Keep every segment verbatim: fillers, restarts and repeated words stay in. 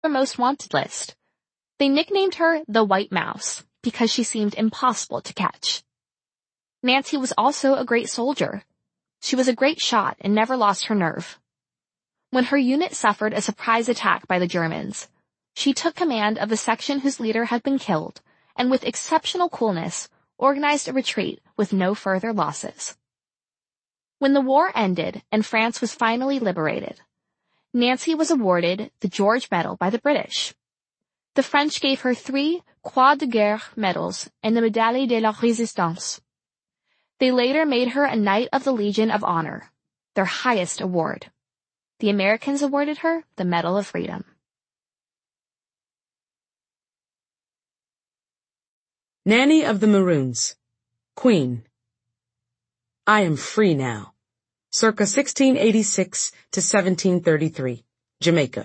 most wanted list. They nicknamed her the White Mouse because she seemed impossible to catch. Nancy was also a great soldier. She was a great shot and never lost her nerve. When her unit suffered a surprise attack by the Germans, she took command of a section whose leader had been killed and with exceptional coolness organized a retreat with no further losses. When the war ended and France was finally liberated, Nancy was awarded the George Medal by the British. The French gave her three Croix de Guerre medals and the Médaille de la Résistance. They later made her a Knight of the Legion of Honor, their highest award. The Americans awarded her the Medal of Freedom. Nanny of the Maroons, Queen. I am free now. Circa sixteen eighty-six to seventeen thirty-three, Jamaica.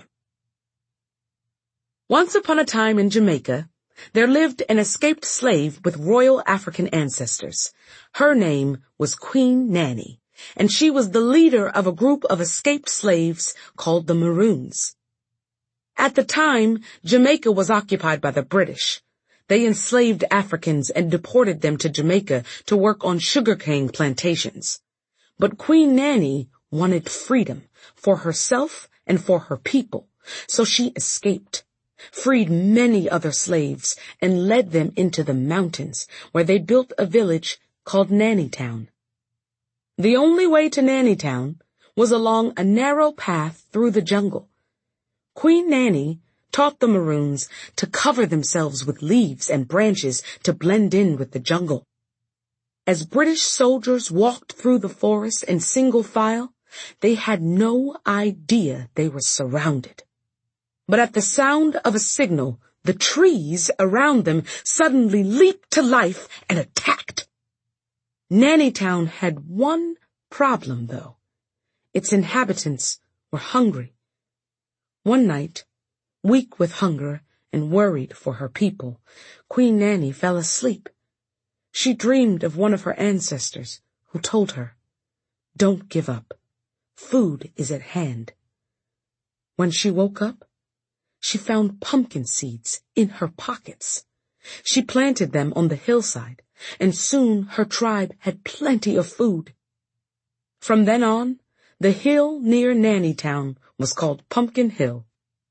Once upon a time in Jamaica, there lived an escaped slave with royal African ancestors. Her name was Queen Nanny, and she was the leader of a group of escaped slaves called the Maroons. At the time, Jamaica was occupied by the British. They enslaved Africans and deported them to Jamaica to work on sugarcane plantations. But Queen Nanny wanted freedom for herself and for her people, so she escaped, freed many other slaves, and led them into the mountains, where they built a village called Nannytown. The only way to Nannytown was along a narrow path through the jungle. Queen Nanny taught the Maroons to cover themselves with leaves and branches to blend in with the jungle. As British soldiers walked through the forest in single file, they had no idea they were surrounded. But at the sound of a signal, the trees around them suddenly leaped to life and attacked. Nannytown had one problem, though. Its inhabitants were hungry. One night, weak with hunger and worried for her people, Queen Nanny fell asleep. She dreamed of one of her ancestors who told her, "Don't give up. Food is at hand." When she woke up, she found pumpkin seeds in her pockets. She planted them on the hillside, and soon her tribe had plenty of food. From then on, the hill near Nannytown was called Pumpkin Hill.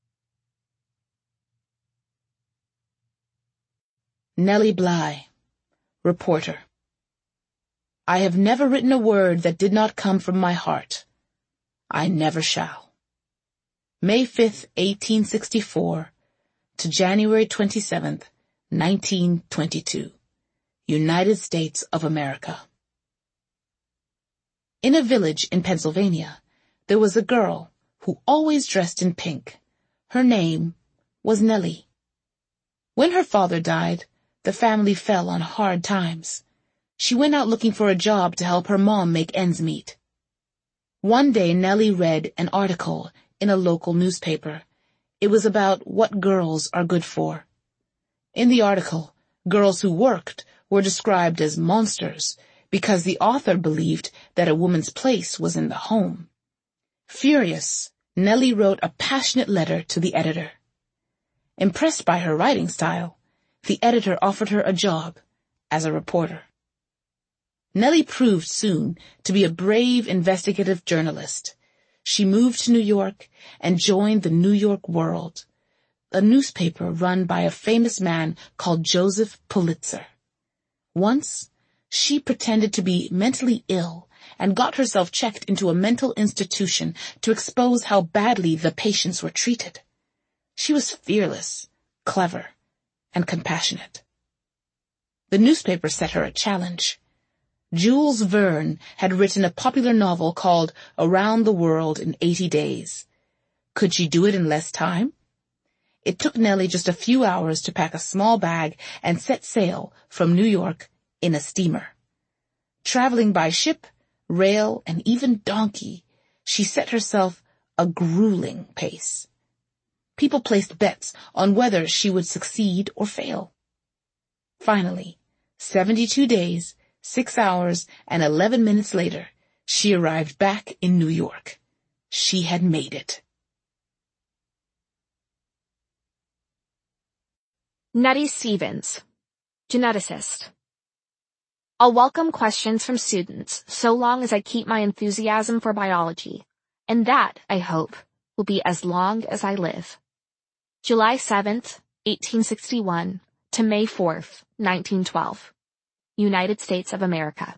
Nellie Bly, reporter. I have never written a word that did not come from my heart. I never shall. May fifth, eighteen sixty-four to January twenty-seventh, nineteen twenty-two. United States of America. In a village in Pennsylvania, there was a girl who always dressed in pink. Her name was Nellie. When her father died, the family fell on hard times. She went out looking for a job to help her mom make ends meet. One day Nellie read an article in a local newspaper. It was about what girls are good for. In the article, girls who worked were described as monsters because the author believed that a woman's place was in the home. Furious, Nellie wrote a passionate letter to the editor. Impressed by her writing style, the editor offered her a job as a reporter. Nellie proved soon to be a brave investigative journalist. She moved to New York and joined the New York World, a newspaper run by a famous man called Joseph Pulitzer. Once, she pretended to be mentally ill and got herself checked into a mental institution to expose how badly the patients were treated. She was fearless, clever, and compassionate. The newspaper set her a challenge. Jules Verne had written a popular novel called Around the World in eighty days. Could she do it in less time? It took Nellie just a few hours to pack a small bag and set sail from New York in a steamer. Traveling by ship, rail, and even donkey, she set herself a grueling pace. People placed bets on whether she would succeed or fail. Finally, seventy-two days, six hours, and eleven minutes later, she arrived back in New York. She had made it. Nettie Stevens, geneticist. I'll welcome questions from students so long as I keep my enthusiasm for biology, and that, I hope, will be as long as I live. July seventh, eighteen sixty-one to May fourth, nineteen twelve. United States of America.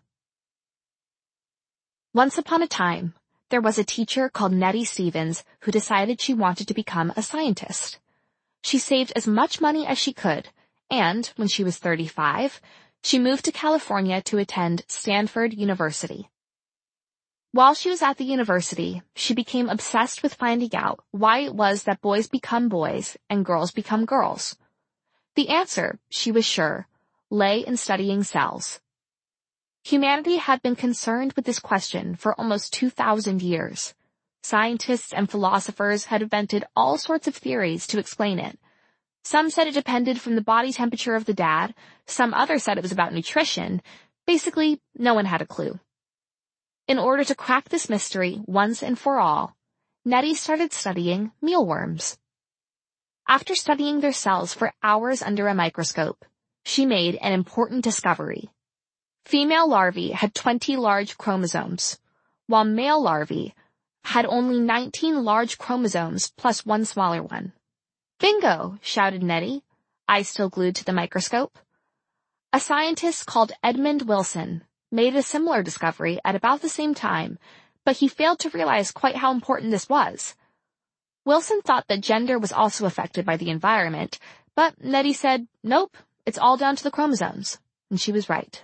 Once upon a time, there was a teacher called Nettie Stevens who decided she wanted to become a scientist. She saved as much money as she could, and when she was thirty-five, she moved to California to attend Stanford University. While she was at the university, she became obsessed with finding out why it was that boys become boys and girls become girls. The answer, she was sure, lay in studying cells. Humanity had been concerned with this question for almost two thousand years. Scientists and philosophers had invented all sorts of theories to explain it. Some said it depended from the body temperature of the dad, some others said it was about nutrition. Basically, no one had a clue. In order to crack this mystery once and for all, Nettie started studying mealworms. After studying their cells for hours under a microscope, she made an important discovery. Female larvae had twenty large chromosomes, while male larvae had only nineteen large chromosomes plus one smaller one. Bingo! Shouted Nettie, eyes still glued to the microscope. A scientist called Edmund Wilson made a similar discovery at about the same time, but he failed to realize quite how important this was. Wilson thought that gender was also affected by the environment, but Nettie said, nope, it's all down to the chromosomes, and she was right.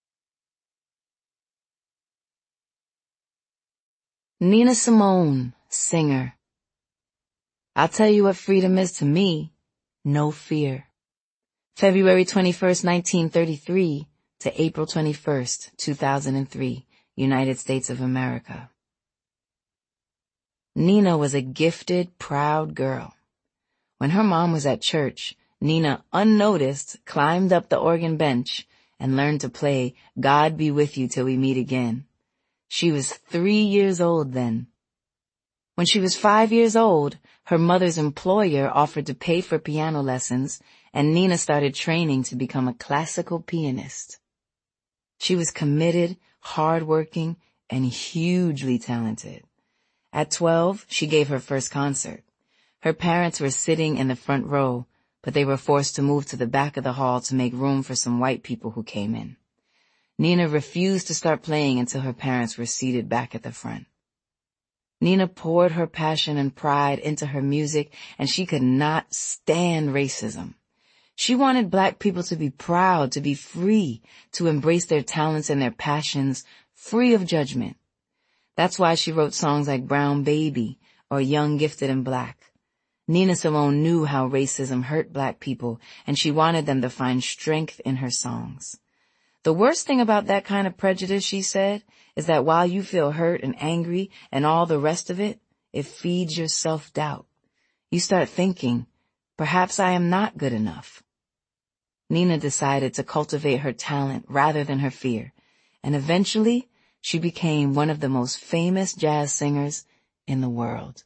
Nina Simone, singer. I'll tell you what freedom is to me. No fear. February twenty-first, nineteen thirty-three to April twenty-first, two thousand three, United States of America. Nina was a gifted, proud girl. When her mom was at church, Nina, unnoticed, climbed up the organ bench and learned to play God Be With You Till We Meet Again. She was three years old then. When she was five years old, her mother's employer offered to pay for piano lessons, and Nina started training to become a classical pianist. She was committed, hardworking, and hugely talented. At twelve, she gave her first concert. Her parents were sitting in the front row, but they were forced to move to the back of the hall to make room for some white people who came in. Nina refused to start playing until her parents were seated back at the front. Nina poured her passion and pride into her music, and she could not stand racism. She wanted black people to be proud, to be free, to embrace their talents and their passions, free of judgment. That's why she wrote songs like Brown Baby or Young, Gifted, and Black. Nina Simone knew how racism hurt black people, and she wanted them to find strength in her songs. The worst thing about that kind of prejudice, she said, is that while you feel hurt and angry and all the rest of it, it feeds your self-doubt. You start thinking, perhaps I am not good enough. Nina decided to cultivate her talent rather than her fear, and eventually she became one of the most famous jazz singers in the world.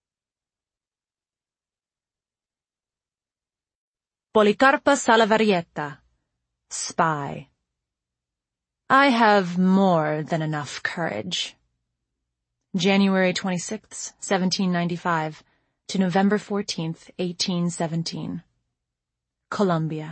Policarpa Salavarieta, Spy. I have more than enough courage. January twenty-sixth, seventeen ninety-five to November fourteenth, eighteen seventeen. Colombia.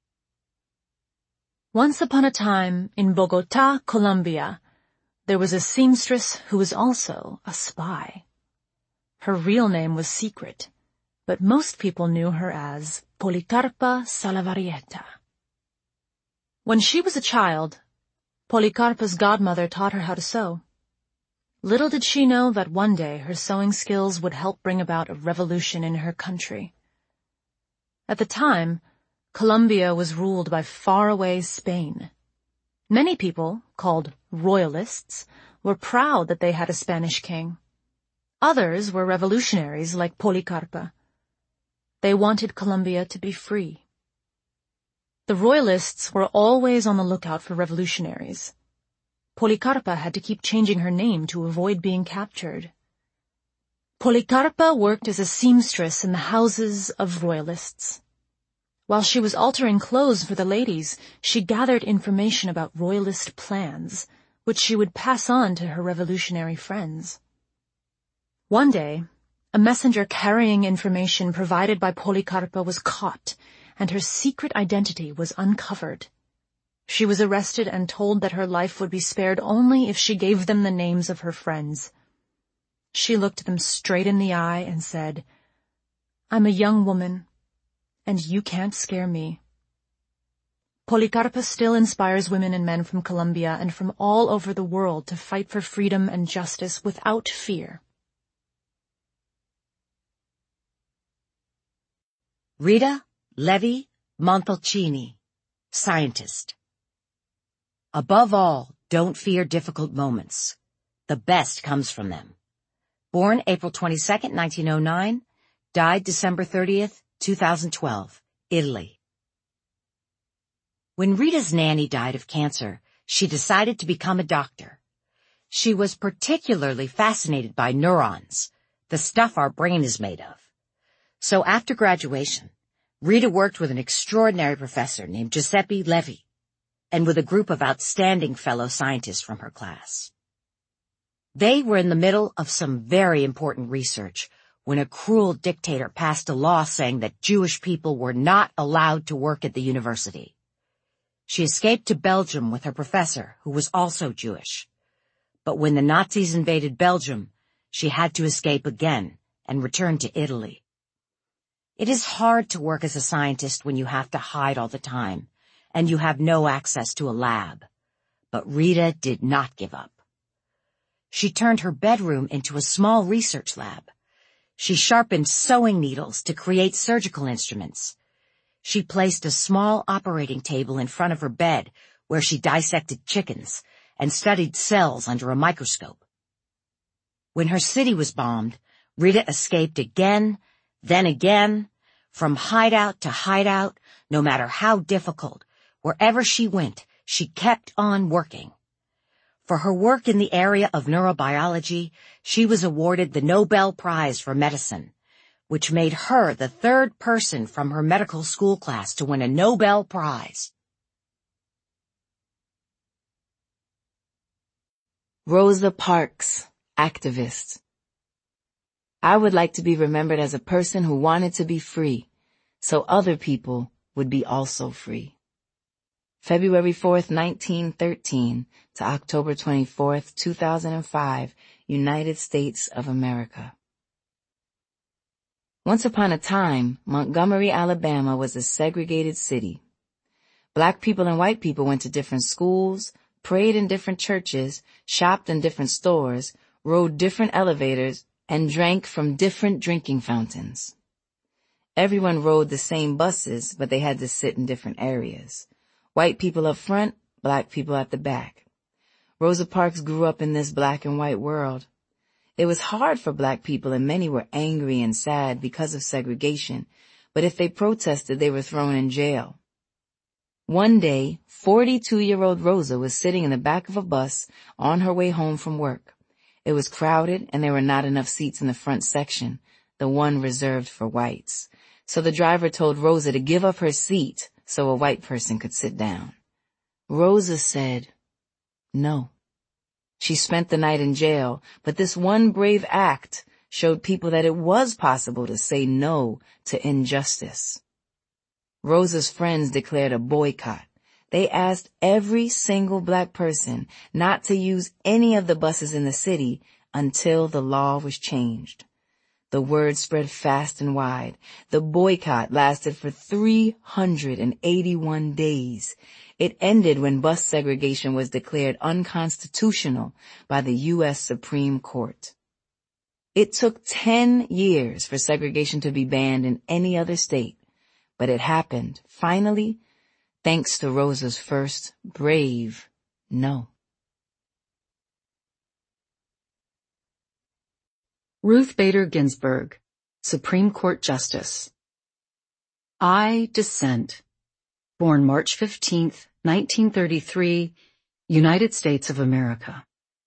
Once upon a time, in Bogota, Colombia, there was a seamstress who was also a spy. Her real name was secret, but most people knew her as Policarpa Salavarieta. When she was a child, Policarpa's godmother taught her how to sew. Little did she know that one day her sewing skills would help bring about a revolution in her country. At the time, Colombia was ruled by faraway Spain. Many people, called royalists, were proud that they had a Spanish king. Others were revolutionaries like Policarpa. They wanted Colombia to be free. The royalists were always on the lookout for revolutionaries. Policarpa had to keep changing her name to avoid being captured. Policarpa worked as a seamstress in the houses of royalists. While she was altering clothes for the ladies, she gathered information about royalist plans, which she would pass on to her revolutionary friends. One day, a messenger carrying information provided by Polikarpa was caught, and her secret identity was uncovered. She was arrested and told that her life would be spared only if she gave them the names of her friends. She looked them straight in the eye and said, "I'm a young woman, and you can't scare me." Polikarpa still inspires women and men from Colombia and from all over the world to fight for freedom and justice without fear. Rita Levi Montalcini, scientist. Above all, don't fear difficult moments. The best comes from them. Born April twenty-second, nineteen oh nine, died December thirtieth, two thousand twelve, Italy. When Rita's nanny died of cancer, she decided to become a doctor. She was particularly fascinated by neurons, the stuff our brain is made of. So after graduation, Rita worked with an extraordinary professor named Giuseppe Levi, and with a group of outstanding fellow scientists from her class. They were in the middle of some very important research when a cruel dictator passed a law saying that Jewish people were not allowed to work at the university. She escaped to Belgium with her professor, who was also Jewish. But when the Nazis invaded Belgium, she had to escape again and return to Italy. It is hard to work as a scientist when you have to hide all the time, and you have no access to a lab. But Rita did not give up. She turned her bedroom into a small research lab. She sharpened sewing needles to create surgical instruments. She placed a small operating table in front of her bed where she dissected chickens and studied cells under a microscope. When her city was bombed, Rita escaped again, then again, from hideout to hideout, no matter how difficult. Wherever she went, she kept on working. For her work in the area of neurobiology, she was awarded the Nobel Prize for Medicine, which made her the third person from her medical school class to win a Nobel Prize. Rosa Parks, activist. I would like to be remembered as a person who wanted to be free, so other people would be also free. February fourth, nineteen thirteen to October twenty-fourth, two thousand five, United States of America. Once upon a time, Montgomery, Alabama was a segregated city. Black people and white people went to different schools, prayed in different churches, shopped in different stores, rode different elevators, and drank from different drinking fountains. Everyone rode the same buses, but they had to sit in different areas. White people up front, black people at the back. Rosa Parks grew up in this black and white world. It was hard for black people, and many were angry and sad because of segregation, but if they protested, they were thrown in jail. One day, forty-two-year-old Rosa was sitting in the back of a bus on her way home from work. It was crowded, and there were not enough seats in the front section, the one reserved for whites. So the driver told Rosa to give up her seat so a white person could sit down. Rosa said no. She spent the night in jail, but this one brave act showed people that it was possible to say no to injustice. Rosa's friends declared a boycott. They asked every single black person not to use any of the buses in the city until the law was changed. The word spread fast and wide. The boycott lasted for three hundred eighty-one days. It ended when bus segregation was declared unconstitutional by the U S Supreme Court. It took ten years for segregation to be banned in any other state, but it happened, finally, thanks to Rosa's first brave no. Ruth Bader Ginsburg, Supreme Court Justice. I dissent. Born March fifteenth, nineteen thirty-three, United States of America.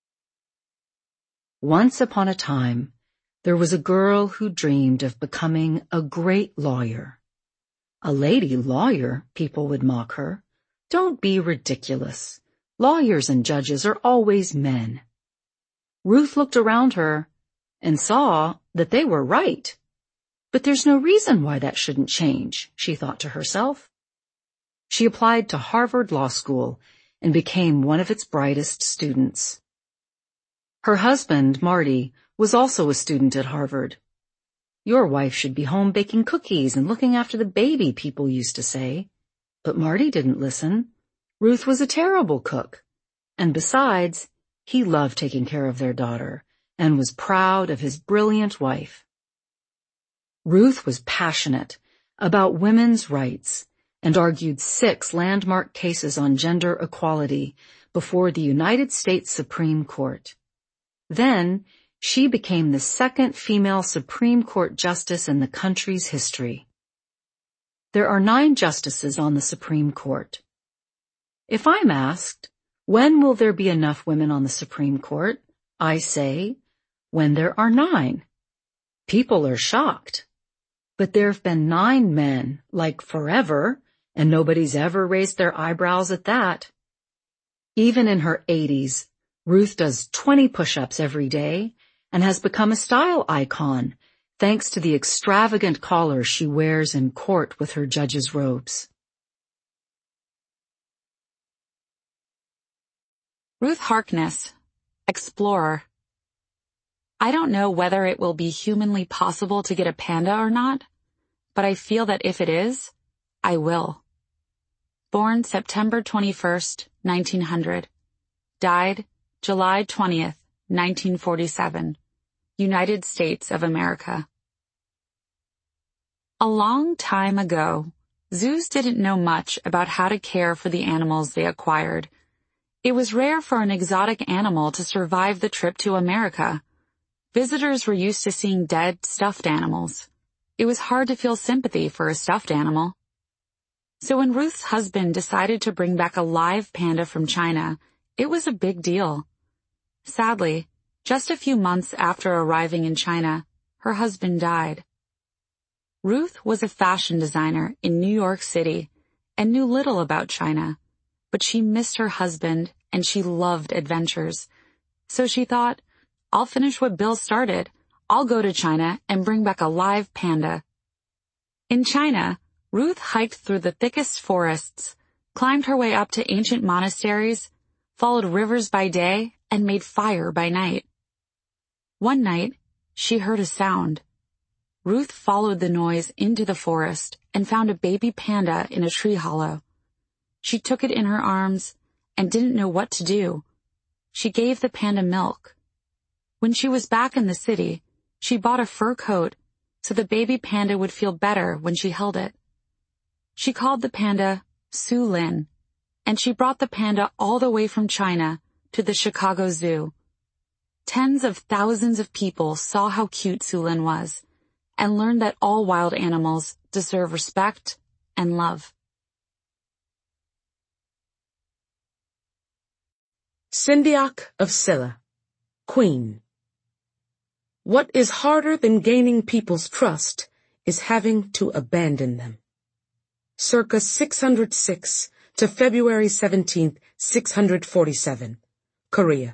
Once upon a time, there was a girl who dreamed of becoming a great lawyer. A lady lawyer, people would mock her. Don't be ridiculous. Lawyers and judges are always men. Ruth looked around her and saw that they were right. But there's no reason why that shouldn't change, she thought to herself. She applied to Harvard Law School and became one of its brightest students. Her husband, Marty, was also a student at Harvard. Your wife should be home baking cookies and looking after the baby, people used to say. But Marty didn't listen. Ruth was a terrible cook. And besides, he loved taking care of their daughter and was proud of his brilliant wife. Ruth was passionate about women's rights and argued six landmark cases on gender equality before the United States Supreme Court. Then, she became the second female Supreme Court justice in the country's history. There are nine justices on the Supreme Court. If I'm asked, when will there be enough women on the Supreme Court? I say, when there are nine. People are shocked. But there have been nine men, like forever, and nobody's ever raised their eyebrows at that. Even in her eighties, Ruth does twenty push-ups every day and has become a style icon thanks to the extravagant collars she wears in court with her judge's robes. Ruth Harkness, Explorer. I don't know whether it will be humanly possible to get a panda or not, but I feel that if it is, I will. Born September twenty-first, nineteen hundred. Died July twentieth, nineteen forty-seven. United States of America. A long time ago, zoos didn't know much about how to care for the animals they acquired. It was rare for an exotic animal to survive the trip to America. Visitors were used to seeing dead, stuffed animals. It was hard to feel sympathy for a stuffed animal. So when Ruth's husband decided to bring back a live panda from China, it was a big deal. Sadly, just a few months after arriving in China, her husband died. Ruth was a fashion designer in New York City and knew little about China, but she missed her husband and she loved adventures. So she thought, I'll finish what Bill started. I'll go to China and bring back a live panda. In China, Ruth hiked through the thickest forests, climbed her way up to ancient monasteries, followed rivers by day, and made fire by night. One night, she heard a sound. Ruth followed the noise into the forest and found a baby panda in a tree hollow. She took it in her arms and didn't know what to do. She gave the panda milk. When she was back in the city, she bought a fur coat so the baby panda would feel better when she held it. She called the panda Su Lin, and she brought the panda all the way from China to the Chicago Zoo. Tens of thousands of people saw how cute Su Lin was and learned that all wild animals deserve respect and love. Sindiak of Silla, Queen. What is harder than gaining people's trust is having to abandon them. Circa six hundred six to February seventeenth, six hundred forty-seven, Korea.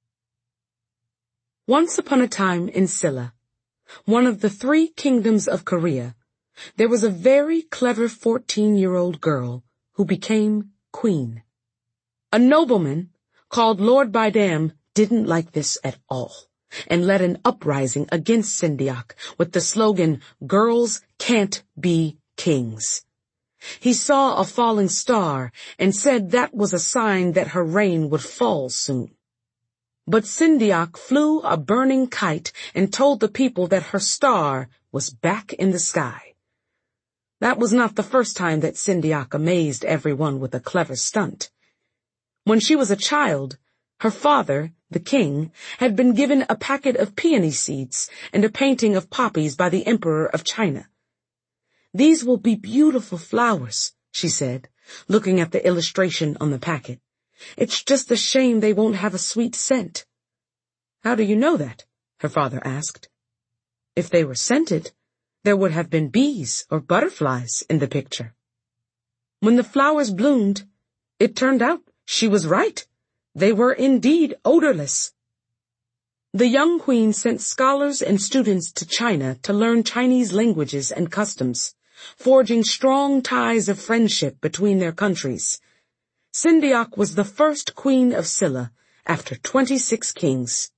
Once upon a time in Silla, one of the three kingdoms of Korea, there was a very clever fourteen-year-old girl who became queen. A nobleman called Lord Bidam didn't like this at all, and led an uprising against Sindiak with the slogan, "Girls can't be kings." He saw a falling star and said that was a sign that her reign would fall soon. But Sindiak flew a burning kite and told the people that her star was back in the sky. That was not the first time that Sindiak amazed everyone with a clever stunt. When she was a child, her father, the king, had been given a packet of peony seeds and a painting of poppies by the Emperor of China. "These will be beautiful flowers," she said, looking at the illustration on the packet. "It's just a shame they won't have a sweet scent." "How do you know that?" her father asked. "If they were scented, there would have been bees or butterflies in the picture. When the flowers bloomed, it turned out she was right. They were indeed odorless. The young queen sent scholars and students to China to learn Chinese languages and customs, forging strong ties of friendship between their countries. Sindiak was the first queen of Silla after twenty-six kings.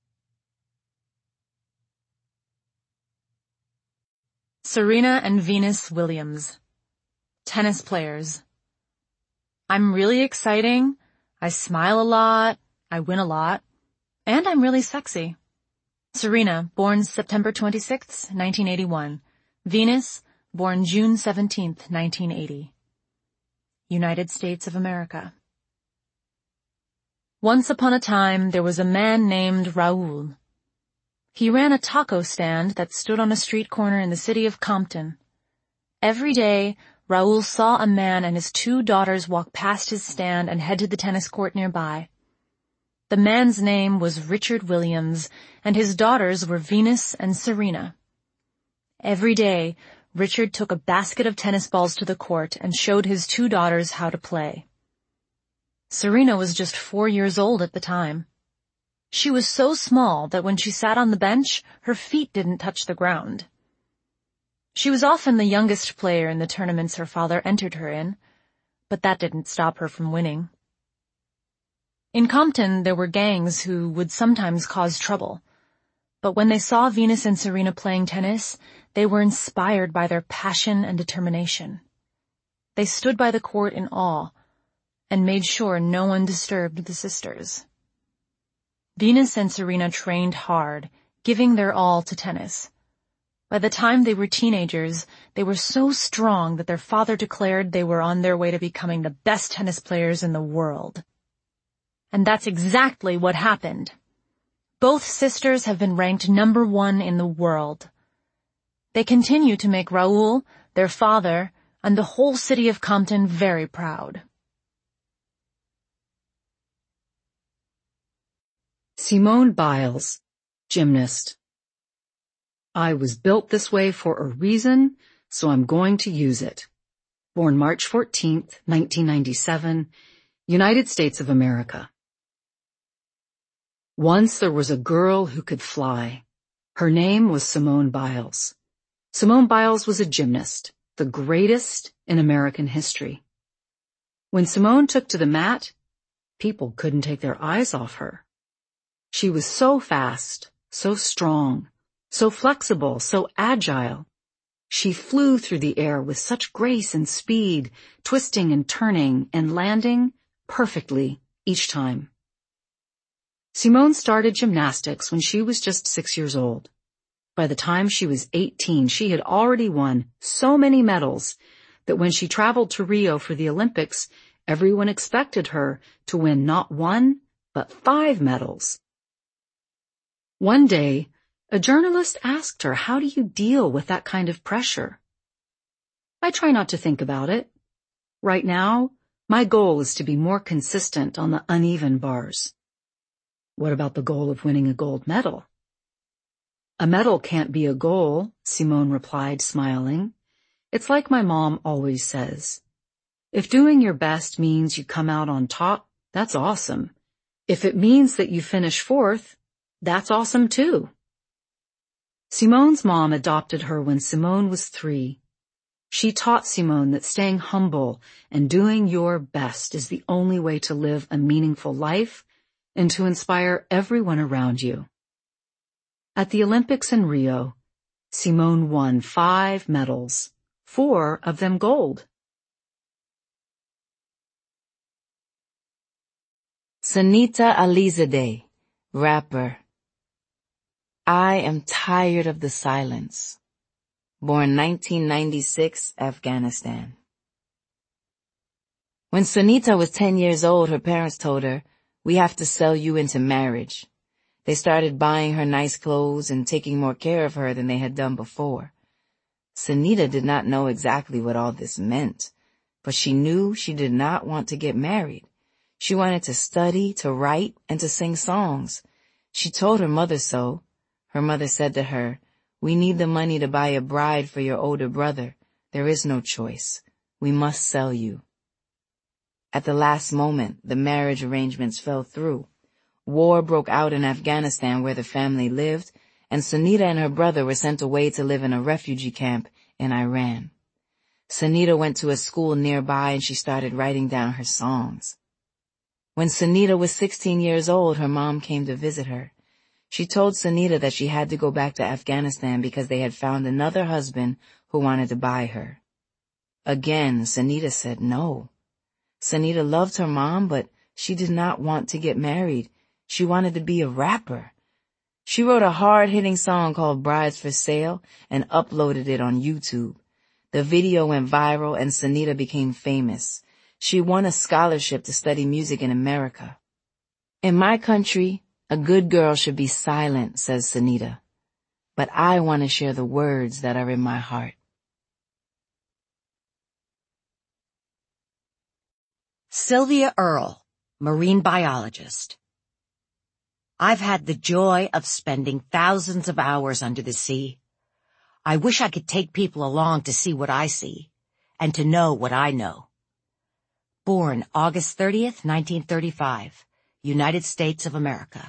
Serena and Venus Williams. Tennis players. I'm really exciting, I smile a lot, I win a lot, and I'm really sexy. Serena, born September twenty-sixth, nineteen eighty-one. Venus, born June seventeenth, nineteen eighty. United States of America. Once upon a time, there was a man named Raoul. He ran a taco stand that stood on a street corner in the city of Compton. Every day, Raoul saw a man and his two daughters walk past his stand and head to the tennis court nearby. The man's name was Richard Williams, and his daughters were Venus and Serena. Every day, Richard took a basket of tennis balls to the court and showed his two daughters how to play. Serena was just four years old at the time. She was so small that when she sat on the bench, her feet didn't touch the ground. She was often the youngest player in the tournaments her father entered her in, but that didn't stop her from winning. In Compton, there were gangs who would sometimes cause trouble, but when they saw Venus and Serena playing tennis, they were inspired by their passion and determination. They stood by the court in awe and made sure no one disturbed the sisters. Venus and Serena trained hard, giving their all to tennis. By the time they were teenagers, they were so strong that their father declared they were on their way to becoming the best tennis players in the world. And that's exactly what happened. Both sisters have been ranked number one in the world. They continue to make Raoul, their father, and the whole city of Compton very proud. Simone Biles, gymnast. I was built this way for a reason, so I'm going to use it. Born March fourteenth, nineteen ninety-seven, United States of America. Once there was a girl who could fly. Her name was Simone Biles. Simone Biles was a gymnast, the greatest in American history. When Simone took to the mat, people couldn't take their eyes off her. She was so fast, so strong, so flexible, so agile. She flew through the air with such grace and speed, twisting and turning and landing perfectly each time. Simone started gymnastics when she was just six years old. By the time she was eighteen, she had already won so many medals that when she traveled to Rio for the Olympics, everyone expected her to win not one, but five medals. One day, a journalist asked her, "How do you deal with that kind of pressure?" "I try not to think about it. Right now, my goal is to be more consistent on the uneven bars." "What about the goal of winning a gold medal?" "A medal can't be a goal," Simone replied, smiling. "It's like my mom always says. If doing your best means you come out on top, that's awesome. If it means that you finish fourth, that's awesome too." Simone's mom adopted her when Simone was three. She taught Simone that staying humble and doing your best is the only way to live a meaningful life and to inspire everyone around you. At the Olympics in Rio, Simone won five medals, four of them gold. Sunita Alizadeh, rapper. I am tired of the silence. Born nineteen ninety-six, Afghanistan. When Sunita was ten years old, her parents told her, "We have to sell you into marriage." They started buying her nice clothes and taking more care of her than they had done before. Sunita did not know exactly what all this meant, but she knew she did not want to get married. She wanted to study, to write, and to sing songs. She told her mother so. Her mother said to her, We need the money to buy a bride for your older brother. There is no choice. We must sell you. At the last moment, the marriage arrangements fell through. War broke out in Afghanistan where the family lived, and Sunita and her brother were sent away to live in a refugee camp in Iran. Sunita went to a school nearby and she started writing down her songs. When Sunita was sixteen years old, her mom came to visit her. She told Sunita that she had to go back to Afghanistan because they had found another husband who wanted to buy her. Again, Sunita said no. Sunita loved her mom, but she did not want to get married. She wanted to be a rapper. She wrote a hard-hitting song called Brides for Sale and uploaded it on YouTube. The video went viral and Sunita became famous. She won a scholarship to study music in America. In my country, a good girl should be silent, says Sunita. But I want to share the words that are in my heart. Sylvia Earle, marine biologist. I've had the joy of spending thousands of hours under the sea. I wish I could take people along to see what I see, and to know what I know. Born August thirtieth, nineteen thirty-five, United States of America.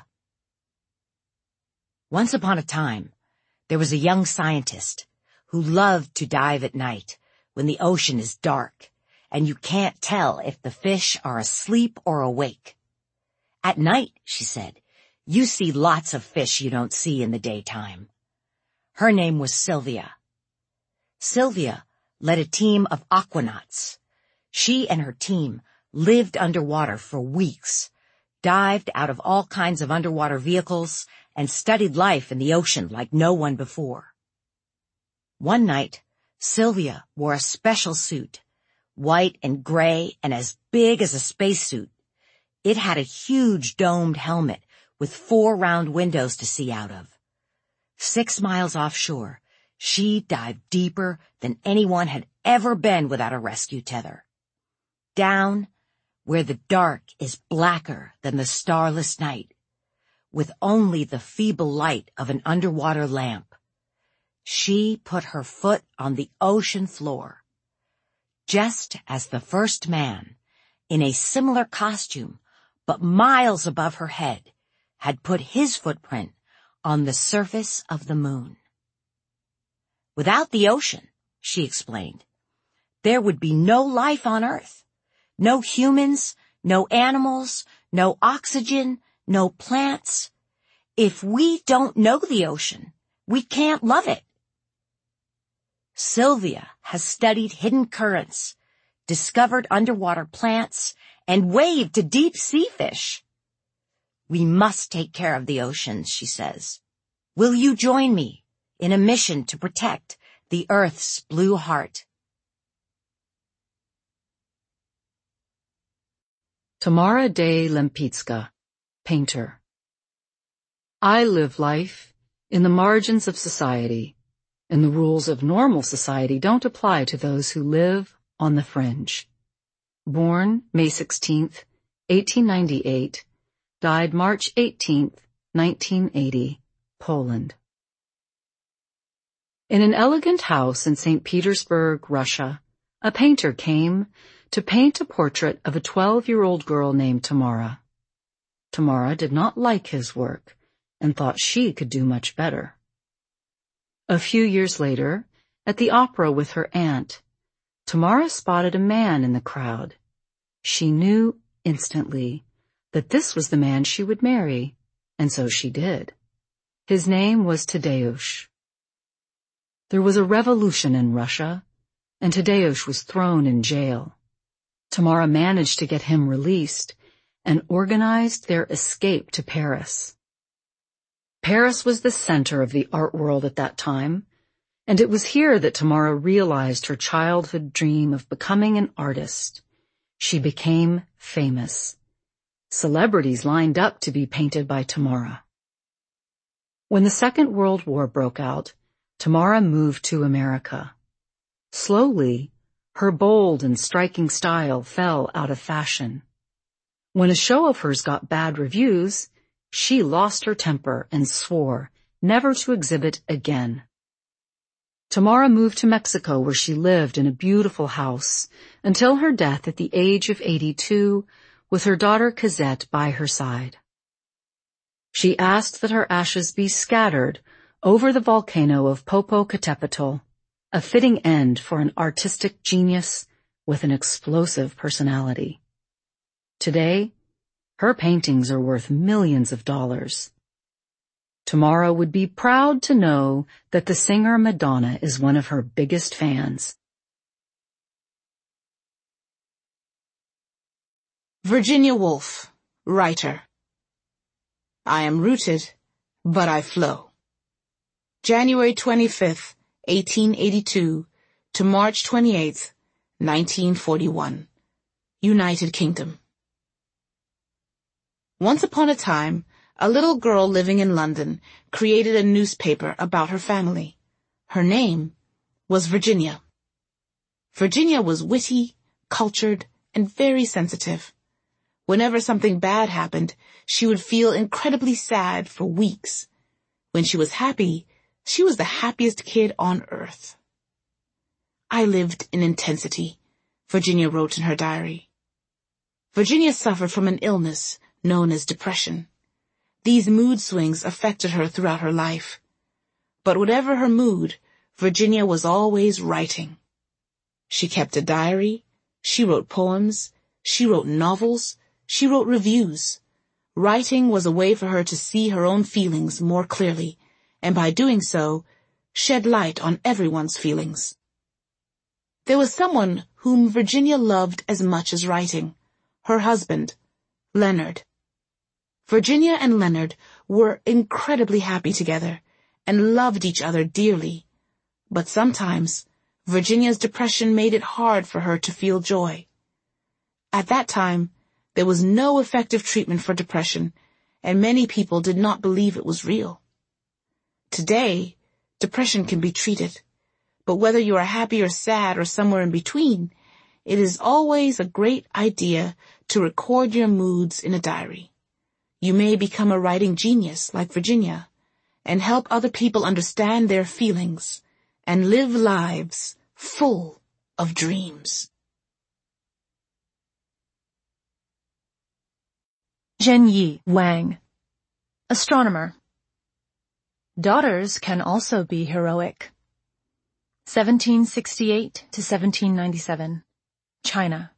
Once upon a time, there was a young scientist who loved to dive at night when the ocean is dark and you can't tell if the fish are asleep or awake. At night, she said, you see lots of fish you don't see in the daytime. Her name was Sylvia. Sylvia led a team of aquanauts. She and her team lived underwater for weeks, dived out of all kinds of underwater vehicles, and studied life in the ocean like no one before. One night, Sylvia wore a special suit, white and gray and as big as a spacesuit. It had a huge domed helmet with four round windows to see out of. Six miles offshore, she dived deeper than anyone had ever been without a rescue tether. Down where the dark is blacker than the starless night, with only the feeble light of an underwater lamp. She put her foot on the ocean floor, just as the first man, in a similar costume, but miles above her head, had put his footprint on the surface of the moon. Without the ocean, she explained, there would be no life on Earth. No humans, no animals, no oxygen, no plants. If we don't know the ocean, we can't love it. Sylvia has studied hidden currents, discovered underwater plants, and waved to deep sea fish. We must take care of the oceans, she says. Will you join me in a mission to protect the Earth's blue heart? Tamara de Lempicka, painter. I live life in the margins of society, and the rules of normal society don't apply to those who live on the fringe. Born May sixteenth, eighteen ninety-eight, died March eighteenth, nineteen eighty, Poland. In an elegant house in Saint Petersburg, Russia, a painter came to paint a portrait of a twelve-year-old girl named Tamara. Tamara did not like his work and thought she could do much better. A few years later, at the opera with her aunt, Tamara spotted a man in the crowd. She knew instantly that this was the man she would marry, and so she did. His name was Tadeusz. There was a revolution in Russia, and Tadeusz was thrown in jail. Tamara managed to get him released and organized their escape to Paris. Paris was the center of the art world at that time, and it was here that Tamara realized her childhood dream of becoming an artist. She became famous. Celebrities lined up to be painted by Tamara. When the Second World War broke out, Tamara moved to America. Slowly, her bold and striking style fell out of fashion. When a show of hers got bad reviews, she lost her temper and swore never to exhibit again. Tamara moved to Mexico, where she lived in a beautiful house until her death at the age of eighty-two, with her daughter Cosette by her side. She asked that her ashes be scattered over the volcano of Popocatépetl, a fitting end for an artistic genius with an explosive personality. Today, her paintings are worth millions of dollars. Tamara would be proud to know that the singer Madonna is one of her biggest fans. Virginia Woolf, writer. I am rooted, but I flow. January twenty-fifth, eighteen eighty-two to March twenty-eighth, nineteen forty-one. United Kingdom. Once upon a time, a little girl living in London created a newspaper about her family. Her name was Virginia. Virginia was witty, cultured, and very sensitive. Whenever something bad happened, she would feel incredibly sad for weeks. When she was happy, she was the happiest kid on earth. I lived in intensity, Virginia wrote in her diary. Virginia suffered from an illness known as depression. These mood swings affected her throughout her life. But whatever her mood, Virginia was always writing. She kept a diary, she wrote poems, she wrote novels, she wrote reviews. Writing was a way for her to see her own feelings more clearly, and by doing so, shed light on everyone's feelings. There was someone whom Virginia loved as much as writing, her husband, Leonard. Virginia and Leonard were incredibly happy together and loved each other dearly. But sometimes, Virginia's depression made it hard for her to feel joy. At that time, there was no effective treatment for depression, and many people did not believe it was real. Today, depression can be treated, but whether you are happy or sad or somewhere in between, it is always a great idea to record your moods in a diary. You may become a writing genius like Virginia, and help other people understand their feelings and live lives full of dreams. Zhenyi Wang, astronomer. Daughters can also be heroic. seventeen sixty-eight to seventeen ninety-seven, China.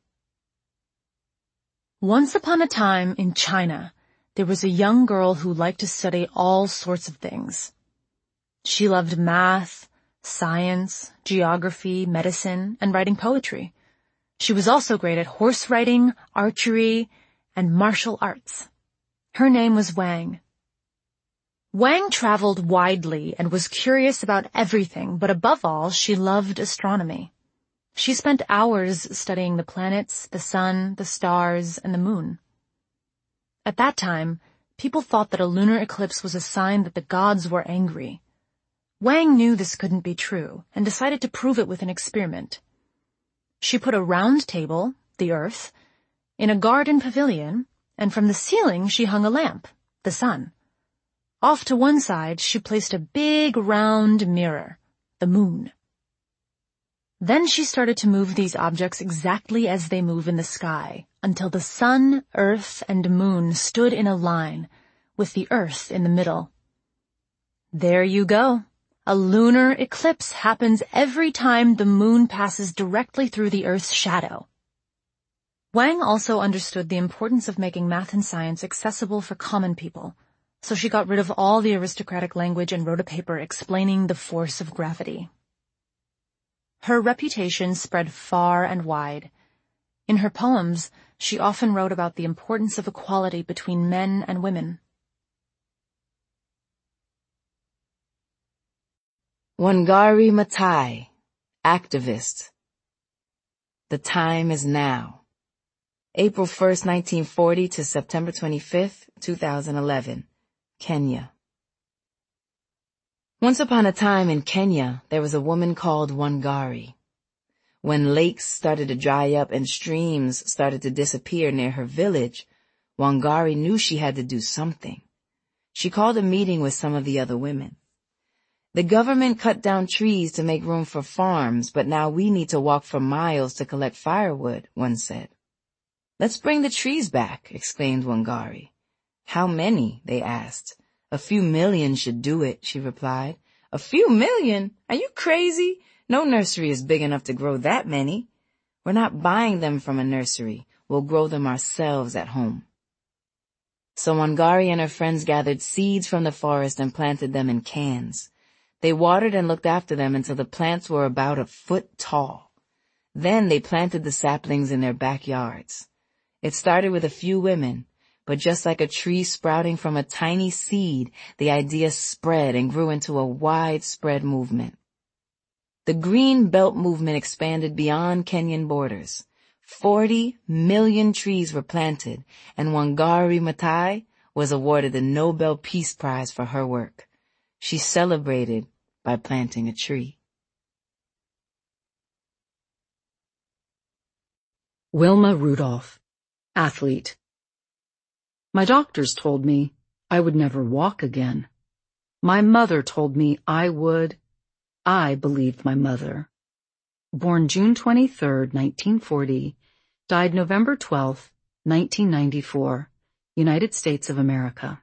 Once upon a time in China, there was a young girl who liked to study all sorts of things. She loved math, science, geography, medicine, and writing poetry. She was also great at horse riding, archery, and martial arts. Her name was Wang. Wang traveled widely and was curious about everything, but above all, she loved astronomy. She spent hours studying the planets, the sun, the stars, and the moon. At that time, people thought that a lunar eclipse was a sign that the gods were angry. Wang knew this couldn't be true and decided to prove it with an experiment. She put a round table, the Earth, in a garden pavilion, and from the ceiling she hung a lamp, the sun. Off to one side she placed a big round mirror, the moon. Then she started to move these objects exactly as they move in the sky, until the sun, earth, and moon stood in a line, with the earth in the middle. There you go. A lunar eclipse happens every time the moon passes directly through the earth's shadow. Wang also understood the importance of making math and science accessible for common people, so she got rid of all the aristocratic language and wrote a paper explaining the force of gravity. Her reputation spread far and wide. In her poems, she often wrote about the importance of equality between men and women. Wangari Maathai, activist. The time is now. April first, nineteen forty to September twenty-fifth, two thousand eleven, Kenya. Once upon a time in Kenya, there was a woman called Wangari. When lakes started to dry up and streams started to disappear near her village, Wangari knew she had to do something. She called a meeting with some of the other women. The government cut down trees to make room for farms, but now we need to walk for miles to collect firewood, one said. Let's bring the trees back, exclaimed Wangari. How many? They asked. A few million should do it, she replied. A few million? Are you crazy? No nursery is big enough to grow that many. We're not buying them from a nursery. We'll grow them ourselves at home. So Wangari and her friends gathered seeds from the forest and planted them in cans. They watered and looked after them until the plants were about a foot tall. Then they planted the saplings in their backyards. It started with a few women, but just like a tree sprouting from a tiny seed, the idea spread and grew into a widespread movement. The Green Belt movement expanded beyond Kenyan borders. Forty million trees were planted, and Wangari Maathai was awarded the Nobel Peace Prize for her work. She celebrated by planting a tree. Wilma Rudolph, athlete. My doctors told me I would never walk again. My mother told me I would. I believed my mother. Born June twenty-third, nineteen forty, died November twelfth, nineteen ninety-four, United States of America.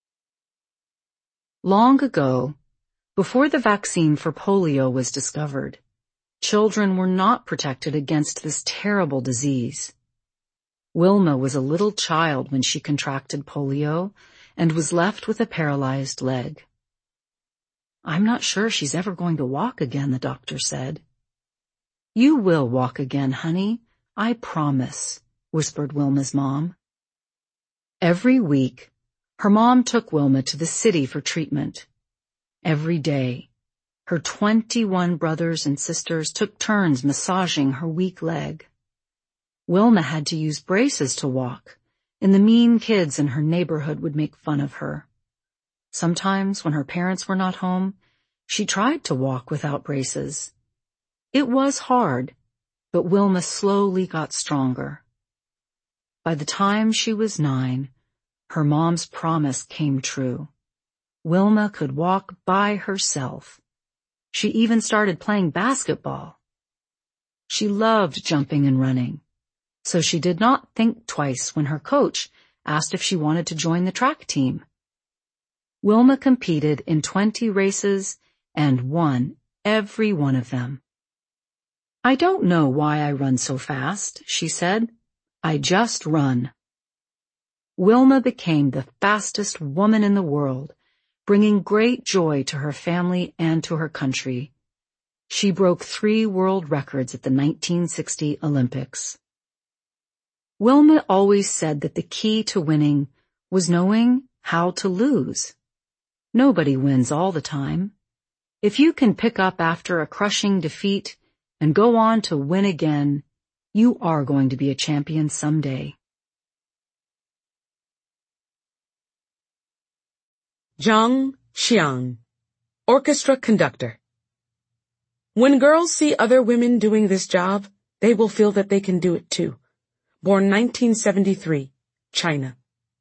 Long ago, before the vaccine for polio was discovered, children were not protected against this terrible disease. Wilma was a little child when she contracted polio and was left with a paralyzed leg. I'm not sure she's ever going to walk again, the doctor said. You will walk again, honey, I promise, whispered Wilma's mom. Every week, her mom took Wilma to the city for treatment. Every day, her twenty-one brothers and sisters took turns massaging her weak leg. Wilma had to use braces to walk, and the mean kids in her neighborhood would make fun of her. Sometimes, when her parents were not home, she tried to walk without braces. It was hard, but Wilma slowly got stronger. By the time she was nine, her mom's promise came true. Wilma could walk by herself. She even started playing basketball. She loved jumping and running, so she did not think twice when her coach asked if she wanted to join the track team. Wilma competed in twenty races and won every one of them. I don't know why I run so fast, she said. I just run. Wilma became the fastest woman in the world, bringing great joy to her family and to her country. She broke three world records at the nineteen sixty Olympics. Wilma always said that the key to winning was knowing how to lose. Nobody wins all the time. If you can pick up after a crushing defeat and go on to win again, you are going to be a champion someday. Zhang Xiang, orchestra conductor. When girls see other women doing this job, they will feel that they can do it too. Born nineteen seventy-three, China.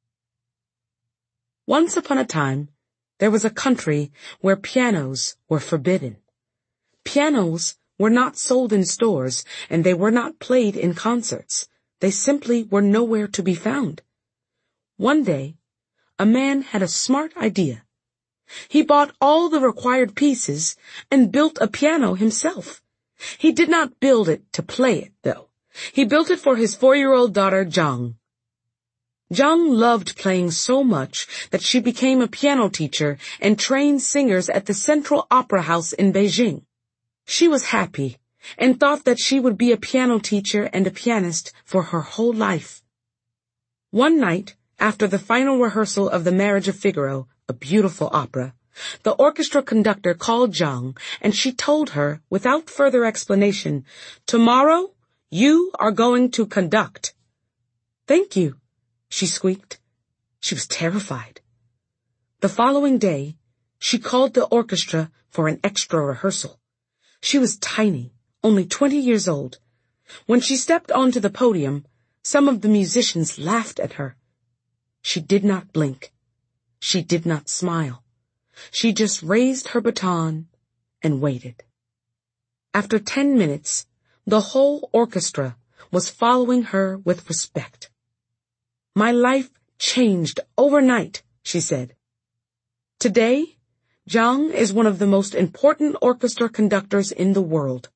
Once upon a time, there was a country where pianos were forbidden. Pianos were not sold in stores, and they were not played in concerts. They simply were nowhere to be found. One day, a man had a smart idea. He bought all the required pieces and built a piano himself. He did not build it to play it, though. He built it for his four-year-old daughter, Zhang. Zhang loved playing so much that she became a piano teacher and trained singers at the Central Opera House in Beijing. She was happy and thought that she would be a piano teacher and a pianist for her whole life. One night, after the final rehearsal of The Marriage of Figaro, a beautiful opera, the orchestra conductor called Zhang, and she told her, without further explanation, "Tomorrow, you are going to conduct." "Thank you," she squeaked. She was terrified. The following day, she called the orchestra for an extra rehearsal. She was tiny, only twenty years old. When she stepped onto the podium, some of the musicians laughed at her. She did not blink. She did not smile. She just raised her baton and waited. After ten minutes, the whole orchestra was following her with respect. "My life changed overnight," she said. "Today, Zhang is one of the most important orchestra conductors in the world."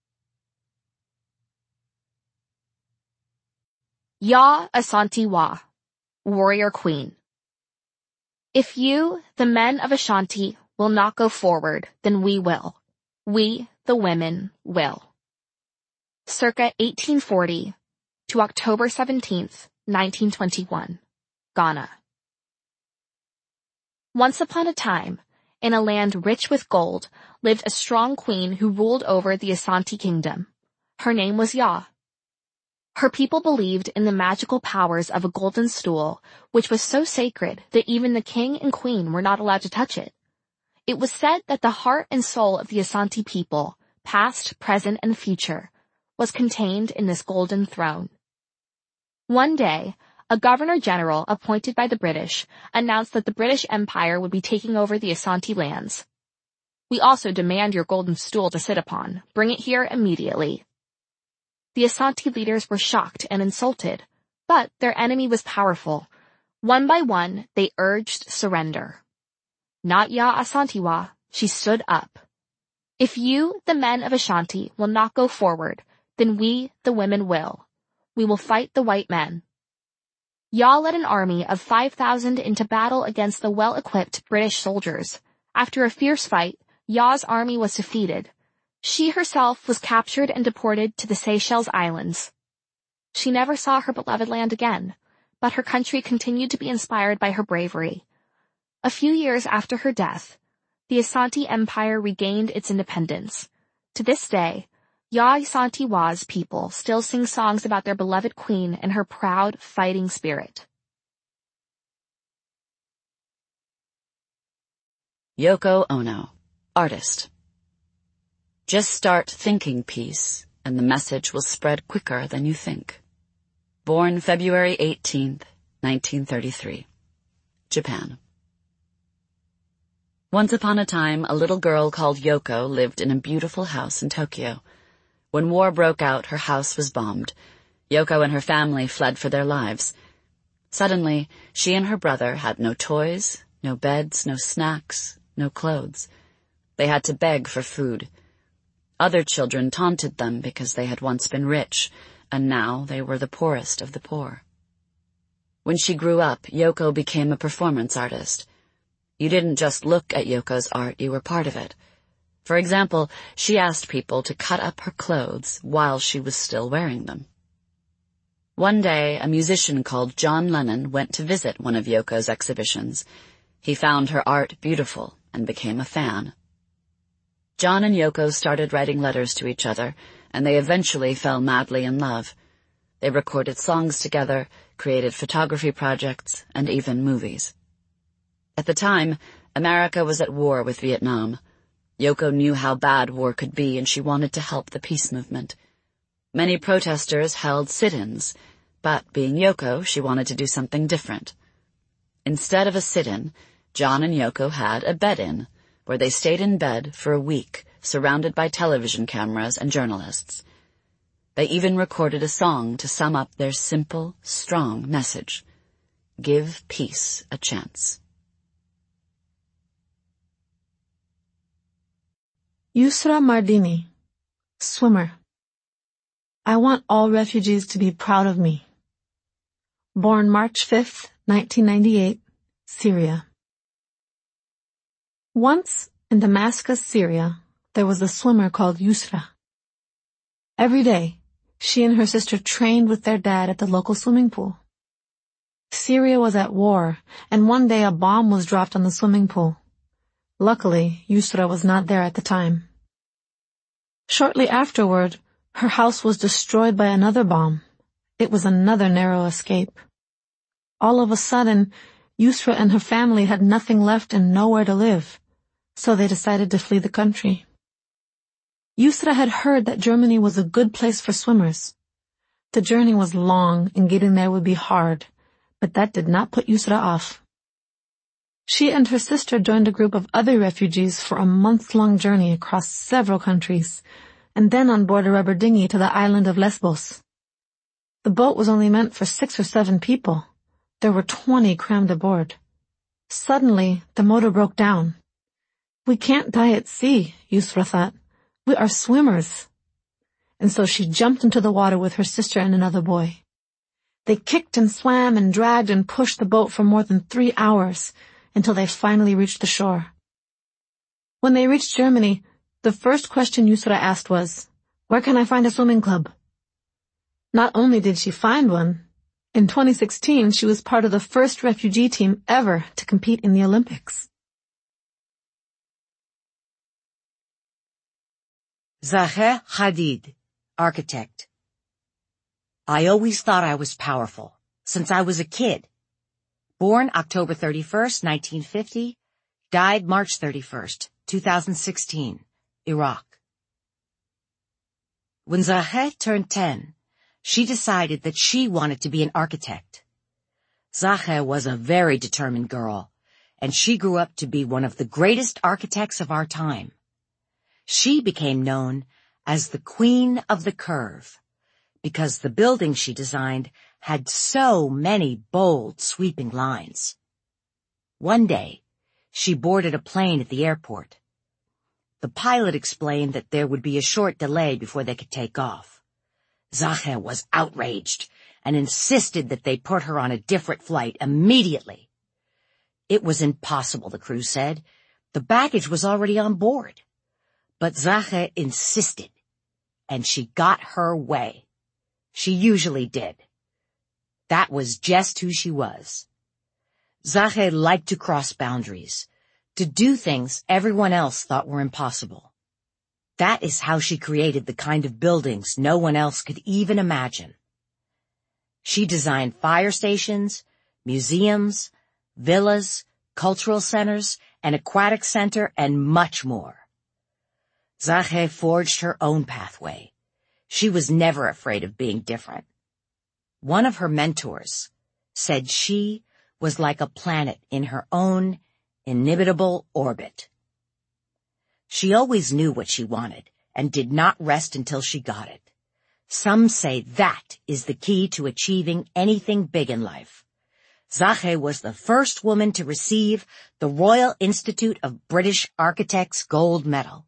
Ya Asante Wa, Warrior Queen. If you, the men of Ashanti, will not go forward, then we will. We, the women, will. Circa eighteen forty to October seventeenth, nineteen twenty-one, Ghana. Once upon a time, in a land rich with gold, lived a strong queen who ruled over the Asante kingdom. Her name was Ya. Her people believed in the magical powers of a golden stool, which was so sacred that even the king and queen were not allowed to touch it. It was said that the heart and soul of the Asante people, past, present, and future, was contained in this golden throne. One day, a governor-general appointed by the British announced that the British Empire would be taking over the Asante lands. "We also demand your golden stool to sit upon. Bring it here immediately." The Asante leaders were shocked and insulted, but their enemy was powerful. One by one, they urged surrender. Not Ya Asante Wa, she stood up. "If you, the men of Ashanti, will not go forward, then we, the women, will. We will fight the white men." Ya led an army of five thousand into battle against the well-equipped British soldiers. After a fierce fight, Ya's army was defeated. She herself was captured and deported to the Seychelles Islands. She never saw her beloved land again, but her country continued to be inspired by her bravery. A few years after her death, the Asante Empire regained its independence. To this day, Ya Asante Wa's people still sing songs about their beloved queen and her proud fighting spirit. Yoko Ono, artist. Just start thinking peace, and the message will spread quicker than you think. Born February eighteenth, nineteen thirty-three. Japan. Once upon a time, a little girl called Yoko lived in a beautiful house in Tokyo. When war broke out, her house was bombed. Yoko and her family fled for their lives. Suddenly, she and her brother had no toys, no beds, no snacks, no clothes. They had to beg for food. Other children taunted them because they had once been rich, and now they were the poorest of the poor. When she grew up, Yoko became a performance artist. You didn't just look at Yoko's art, you were part of it. For example, she asked people to cut up her clothes while she was still wearing them. One day, a musician called John Lennon went to visit one of Yoko's exhibitions. He found her art beautiful and became a fan. John and Yoko started writing letters to each other, and they eventually fell madly in love. They recorded songs together, created photography projects, and even movies. At the time, America was at war with Vietnam. Yoko knew how bad war could be, and she wanted to help the peace movement. Many protesters held sit-ins, but being Yoko, she wanted to do something different. Instead of a sit-in, John and Yoko had a bed-in, where they stayed in bed for a week, surrounded by television cameras and journalists. They even recorded a song to sum up their simple, strong message. Give peace a chance. Yusra Mardini, swimmer. I want all refugees to be proud of me. Born March fifth, nineteen ninety-eight, Syria. Once, in Damascus, Syria, there was a swimmer called Yusra. Every day, she and her sister trained with their dad at the local swimming pool. Syria was at war, and one day a bomb was dropped on the swimming pool. Luckily, Yusra was not there at the time. Shortly afterward, her house was destroyed by another bomb. It was another narrow escape. All of a sudden, Yusra and her family had nothing left and nowhere to live, so they decided to flee the country. Yusra had heard that Germany was a good place for swimmers. The journey was long and getting there would be hard, but that did not put Yusra off. She and her sister joined a group of other refugees for a month-long journey across several countries, and then on board a rubber dinghy to the island of Lesbos. The boat was only meant for six or seven people. There were twenty crammed aboard. Suddenly, the motor broke down. We can't die at sea, Yusra thought. We are swimmers. And so she jumped into the water with her sister and another boy. They kicked and swam and dragged and pushed the boat for more than three hours, until they finally reached the shore. When they reached Germany, the first question Yusra asked was, "Where can I find a swimming club?" Not only did she find one, in twenty sixteen she was part of the first refugee team ever to compete in the Olympics. Zahe Hadid, architect. I always thought I was powerful, since I was a kid. Born October thirty-first, nineteen fifty, died March thirty-first, two thousand sixteen, Iraq. When Zahe turned ten, she decided that she wanted to be an architect. Zahe was a very determined girl, and she grew up to be one of the greatest architects of our time. She became known as the Queen of the Curve, because the building she designed had so many bold, sweeping lines. One day, she boarded a plane at the airport. The pilot explained that there would be a short delay before they could take off. Zahe was outraged and insisted that they put her on a different flight immediately. It was impossible, the crew said. The baggage was already on board. But Zahe insisted, and she got her way. She usually did. That was just who she was. Zahe liked to cross boundaries, to do things everyone else thought were impossible. That is how she created the kind of buildings no one else could even imagine. She designed fire stations, museums, villas, cultural centers, an aquatic center, and much more. Zahe forged her own pathway. She was never afraid of being different. One of her mentors said she was like a planet in her own inimitable orbit. She always knew what she wanted and did not rest until she got it. Some say that is the key to achieving anything big in life. Zahe was the first woman to receive the Royal Institute of British Architects Gold Medal.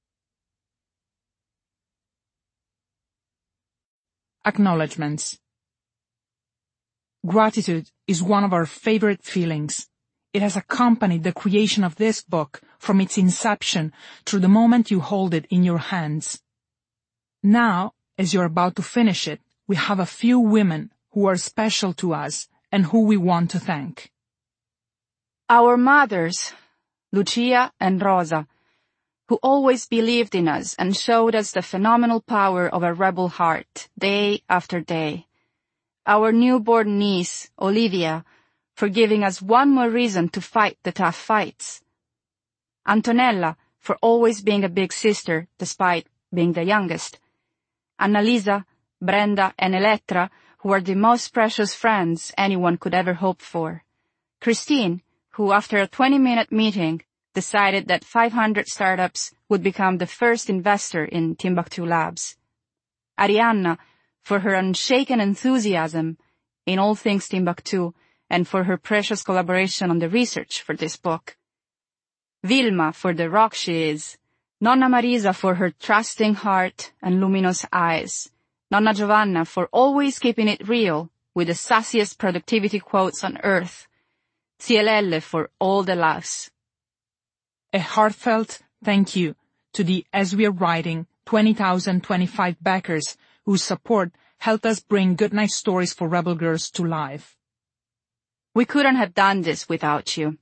Acknowledgements. Gratitude is one of our favorite feelings. It has accompanied the creation of this book from its inception through the moment you hold it in your hands. Now, as you're about to finish it, we have a few women who are special to us and who we want to thank. Our mothers, Lucia and Rosa, who always believed in us and showed us the phenomenal power of a rebel heart, day after day. Our newborn niece, Olivia, for giving us one more reason to fight the tough fights. Antonella, for always being a big sister, despite being the youngest. Annalisa, Brenda, and Elettra, who are the most precious friends anyone could ever hope for. Christine, who after a twenty-minute meeting, decided that five hundred startups would become the first investor in Timbuktu Labs. Arianna, for her unshaken enthusiasm in all things Timbuktu and for her precious collaboration on the research for this book. Vilma, for the rock she is. Nonna Marisa, for her trusting heart and luminous eyes. Nonna Giovanna, for always keeping it real with the sassiest productivity quotes on earth. Cielelle, for all the laughs. A heartfelt thank you to the As We Are Writing twenty thousand twenty-five backers whose support helped us bring Goodnight Stories for Rebel Girls to life. We couldn't have done this without you.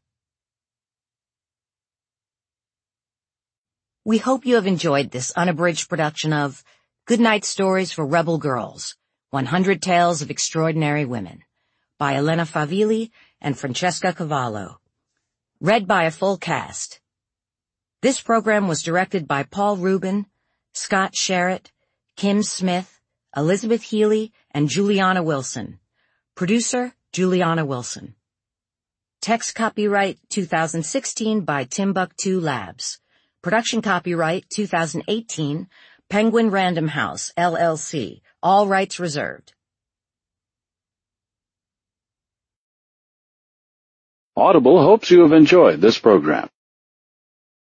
We hope you have enjoyed this unabridged production of Goodnight Stories for Rebel Girls, one hundred Tales of Extraordinary Women, by Elena Favilli and Francesca Cavallo. Read by a full cast. This program was directed by Paul Rubin, Scott Sherritt, Kim Smith, Elizabeth Healy, and Juliana Wilson. Producer, Juliana Wilson. Text copyright two thousand sixteen by Timbuktu Labs. Production copyright two thousand eighteen, Penguin Random House, L L C. All rights reserved. Audible hopes you have enjoyed this program.